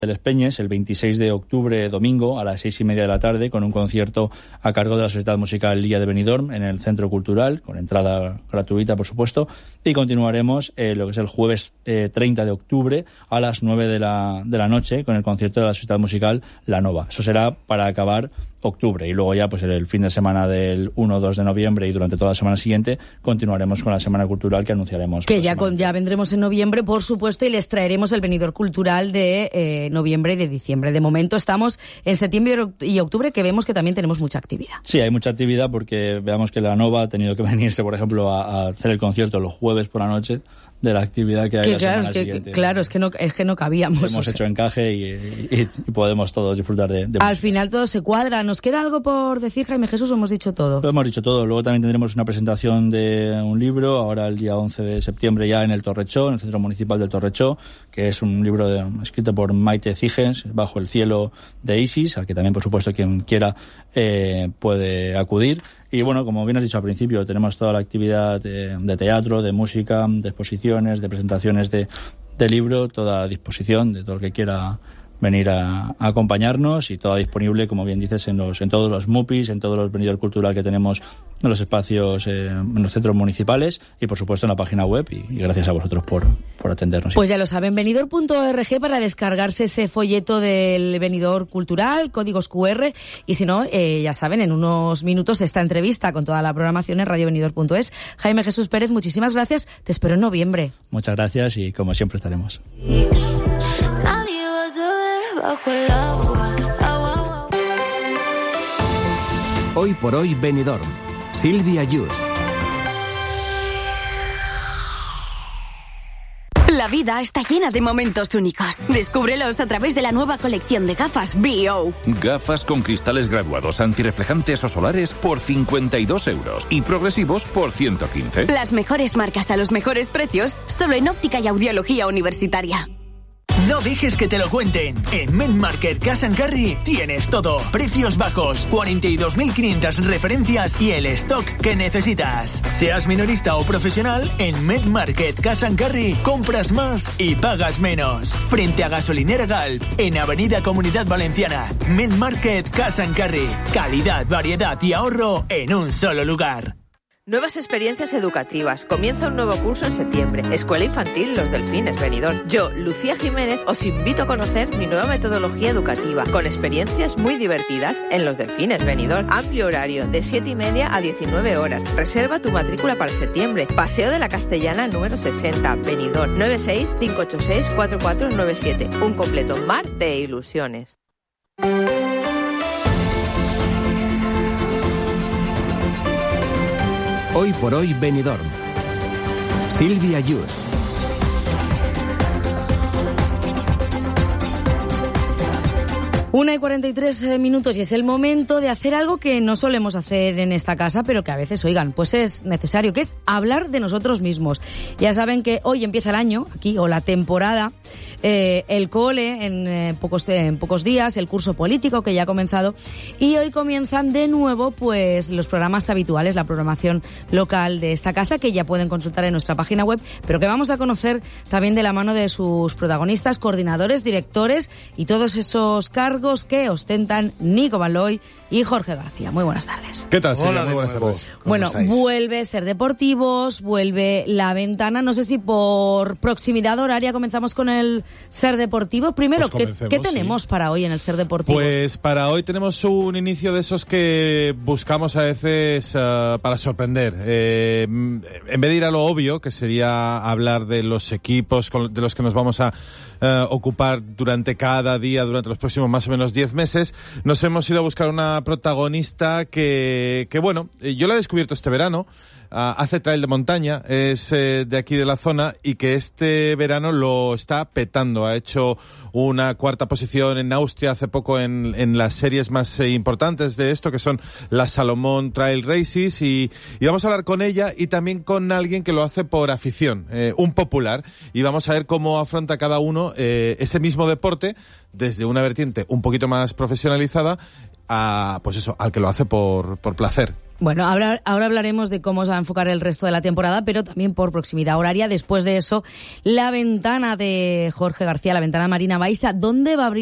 de Les Peñes el 26 de octubre, domingo, a las 6:30 de la tarde, con un concierto a cargo de la Sociedad Musical Lilla de Benidorm en el Centro Cultural, con entrada gratuita, por supuesto, y continuaremos lo que es el jueves 30 de octubre a las 9 de la noche con el concierto de la Sociedad Musical La Nova. Eso será para acabar octubre, y luego ya pues el fin de semana del 1-2 de noviembre y durante toda la semana siguiente continuaremos con la Semana Cultural que anunciaremos. Que ya vendremos en noviembre, por supuesto, y les traeremos el Benidorm Cultural de noviembre y de diciembre. De momento estamos en septiembre y octubre, que vemos que también tenemos mucha actividad. Sí, hay mucha actividad porque veamos que La Nova ha tenido que venirse, por ejemplo, a hacer el concierto los jueves por la noche, de la actividad que hay la semana siguiente. Claro, es que no cabíamos. Hemos hecho encaje y podemos todos disfrutar de Al final todo se cuadra. ¿Nos queda algo por decir, Jaime Jesús, o hemos dicho todo? Lo hemos dicho todo. Luego también tendremos una presentación de un libro, ahora el día 11 de septiembre ya en el Torrechó, en el Centro Municipal del Torrechó, que es un libro escrito por Maite Cigens, Bajo el cielo de Isis, al que también, por supuesto, quien quiera puede acudir. Y bueno, como bien has dicho al principio, tenemos toda la actividad de teatro, de música, de exposiciones, de presentaciones de libro, toda a disposición de todo el que quiera venir a acompañarnos, y toda disponible, como bien dices, en todos los MUPIs, en todos los Benidorm Cultural que tenemos en los espacios, en los centros municipales, y por supuesto en la página web, y gracias a vosotros por atendernos. Pues ya lo saben, benidorm.org para descargarse ese folleto del Benidorm Cultural, códigos QR, y si no, ya saben, en unos minutos esta entrevista con toda la programación en radiobenidorm.es. Jaime Jesús Pérez, muchísimas gracias, te espero en noviembre. Muchas gracias, y como siempre estaremos. Bajo el agua. Hoy por hoy Benidorm. Silvia Yus. La vida está llena de momentos únicos. Descúbrelos a través de la nueva colección de gafas B.O. Gafas con cristales graduados antirreflejantes o solares por 52 euros y progresivos por 115. Las mejores marcas a los mejores precios, solo en óptica y audiología universitaria. No dejes que te lo cuenten. En MedMarket Cash & Carry tienes todo. Precios bajos, 42.500 referencias y el stock que necesitas. Seas minorista o profesional, en MedMarket Cash & Carry compras más y pagas menos. Frente a Gasolinera Galp, en Avenida Comunidad Valenciana. MedMarket Cash & Carry. Calidad, variedad y ahorro en un solo lugar. Nuevas experiencias educativas. Comienza un nuevo curso en septiembre. Escuela Infantil Los Delfines, Benidorm. Yo, Lucía Jiménez, os invito a conocer mi nueva metodología educativa, con experiencias muy divertidas en Los Delfines, Benidorm. Amplio horario, de 7:30 a 19 horas. Reserva tu matrícula para septiembre. Paseo de la Castellana número 60, Benidorm. 96-586-4497. Un completo mar de ilusiones. Hoy por hoy Benidorm. Silvia Yus. Una y 43 minutos, y es el momento de hacer algo que no solemos hacer en esta casa, pero que a veces, oigan, pues es necesario, que es hablar de nosotros mismos. Ya saben que hoy empieza el año, aquí, o la temporada, el cole en pocos días, el curso político que ya ha comenzado, y hoy comienzan de nuevo pues los programas habituales, la programación local de esta casa, que ya pueden consultar en nuestra página web, pero que vamos a conocer también de la mano de sus protagonistas, coordinadores, directores y todos esos cargos que ostentan Nico Valoy y Jorge García. Muy buenas tardes. ¿Qué tal, Silvia? Muy buenas tardes. Bueno, estáis? Vuelve Ser Deportivos, vuelve La Ventana. No sé si por proximidad horaria comenzamos con el Ser Deportivo. Primero, pues ¿qué tenemos para hoy en el Ser Deportivo? Pues para hoy tenemos un inicio de esos que buscamos a veces para sorprender. En vez de ir a lo obvio, que sería hablar de los equipos de los que nos vamos a ocupar durante cada día, durante los próximos más o menos 10 meses, nos hemos ido a buscar una protagonista que bueno, yo la he descubierto este verano. Hace trail de montaña, es de aquí de la zona, y que este verano lo está petando. Ha hecho una cuarta posición en Austria hace poco en las series más importantes de esto, que son las Salomón Trail Races, y vamos a hablar con ella y también con alguien que lo hace por afición, un popular, y vamos a ver cómo afronta cada uno ese mismo deporte desde una vertiente un poquito más profesionalizada pues eso, al que lo hace por placer. Bueno, ahora hablaremos de cómo se va a enfocar el resto de la temporada, pero también por proximidad horaria. Después de eso, La Ventana de Jorge García, La Ventana Marina Baixa, ¿dónde va a abrir